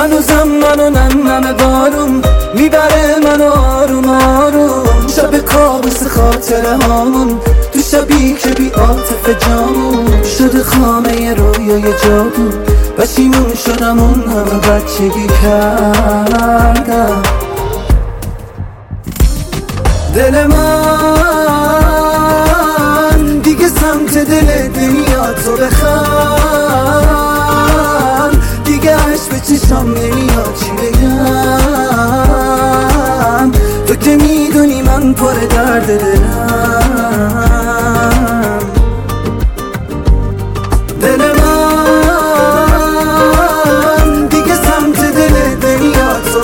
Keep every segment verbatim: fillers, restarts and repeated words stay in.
هنوزم منو نم بارون میبره منو آروم آروم، شب کابوس خاطره هامون تو شبی که بی عاطفه جامون شده خامه رویای جادو. پشیمون شدم اون همه بچگی کردم. دل من دیگه سمت دل نمیاد تو بخوام، دیگه عشق به چشام نمیاد چی بگم. تو که میدونی من پر درد دلم. دل من دیگه سمت دل نمیاد تو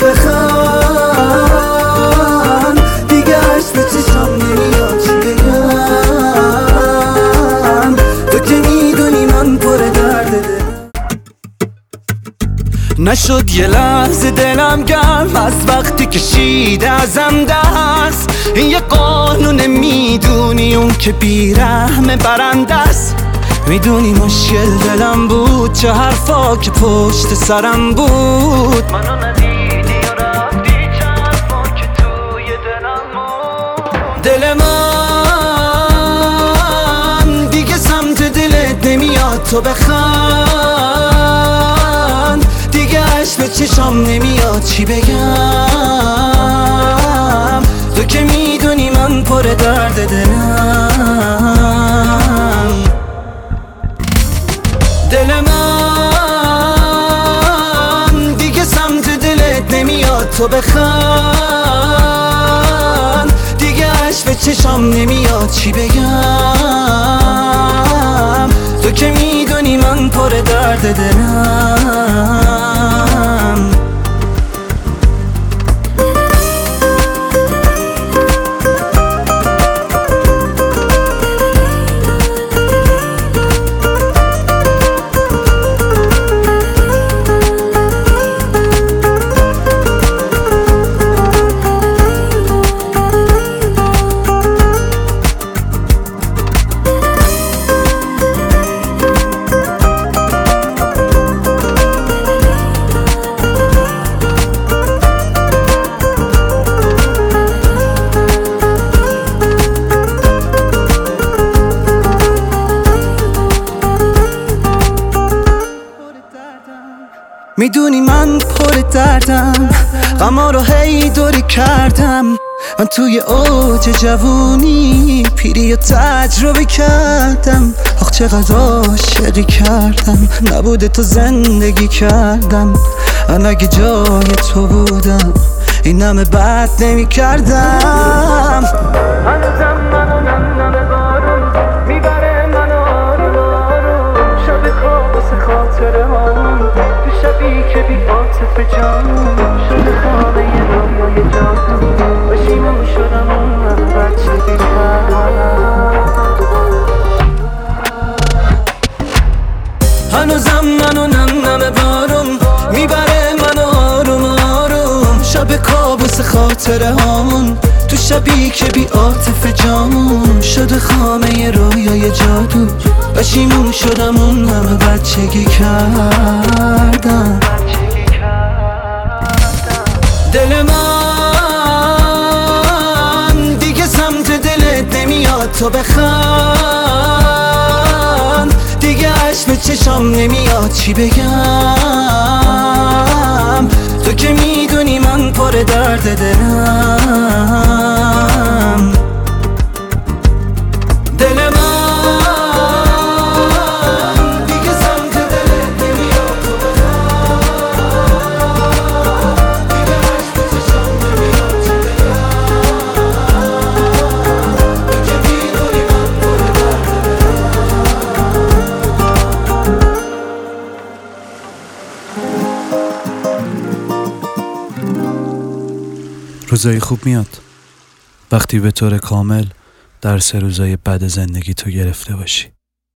بخوام، دیگه عشق به چشام نمیاد چی بگم. تو که میدونی من پر درد دلم. نشد یه لحظه دلم گرم از وقتی کشیده ازم دست. این یه قانون میدونی اون که بیرحم برنده است. میدونی مشکل دلم بود چه حرفا که پشت سرم بود. منو ندیدی و رفتی چه حرفا که توی دلم بود. دل من دیگه سمت دلت نمیاد تو بخوان، دیگه عشق به چشام نمیاد چی بگم. تو که میدونی من پر درد دلم. دل من دیگه سمت دلت نمیاد تو بخوان، دیگه عشق به چشام نمیاد چی بگم. تو که میدونی من پر درد دلم. میدونی من پر دردم، غما رو هی دوری کردم. من توی اوج جوونی پیری و تجربه کردم. آخ چقدر عاشقی کردم، نبوده تو زندگی کردم. من اگه جای تو بودم این همه بد نمی کردم. هنوزم منو نم بارون میبره منو آروم آروم، شب کابوس خاطره هامون تو شبی که بی عاطفه جامون شده خانه رویای جادو. پشیمون شدم اون همه بچگی کردم. هنوزم منو نم بارون میبره منو آروم آروم، شب کابوس خاطره هامون تو شبی که بی عاطفه جامون شده خامه رویای جادو. پشیمون شدم اون همه بچگی کردم. دل من دیگه سمت دلت نمیاد تو بخوان، دیگه عشق به چشام نمیاد چی بگم. تو که میدونی من پر درد دلم. دل من دیگه سمت دلت نمیاد تو بخوان، دیگه عشق به چشام نمیاد چی بگم. تو که میدونی من پر درد دلم. روزای خوب میاد وقتی به طور کامل درس روزای بد زندگی تو گرفته باشی.